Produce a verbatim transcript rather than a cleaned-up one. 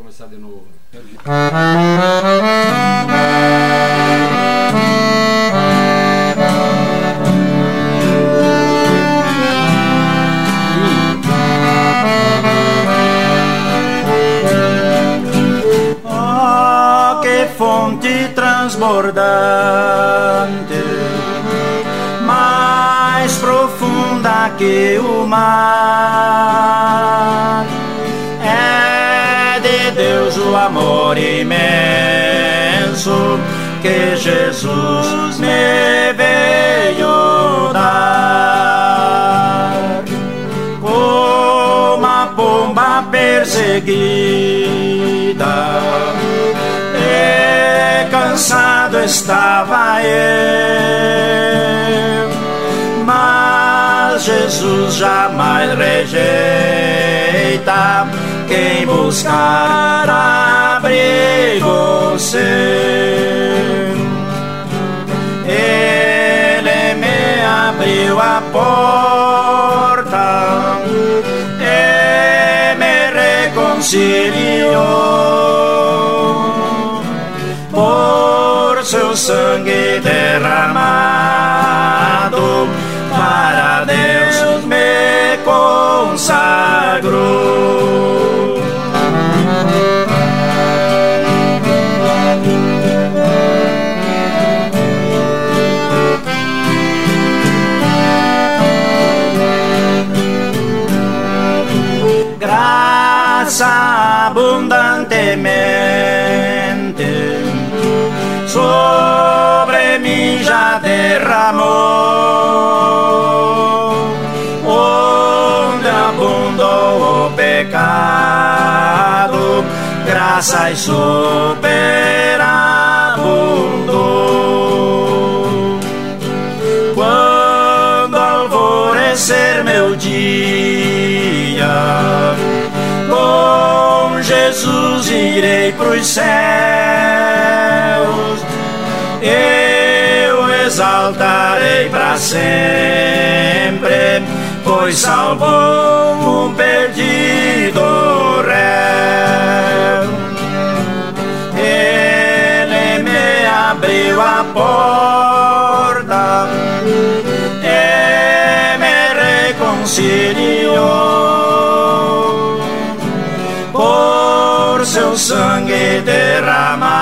Começar de novo. Oh, que fonte transbordante, mais profunda que o mar. É de Deus o amor imenso que Jesus me veio dar. Como a pomba perseguida e cansado estava eu, mas Jesus jamais rejeita quem buscar abrigo seu. Ele me abriu a porta e me reconciliou por seu sangue derramado, para Deus me consagrou. Graça abundantemente sobre mim já derramou, onde abundou o pecado, graça e superabundou. Quando alvorecer meu dia, com Jesus irei pros céus, eu exaltarei para sempre, pois salvou um perdido réu. Ele me abriu a porta e me reconciliou por seu sangue derramado.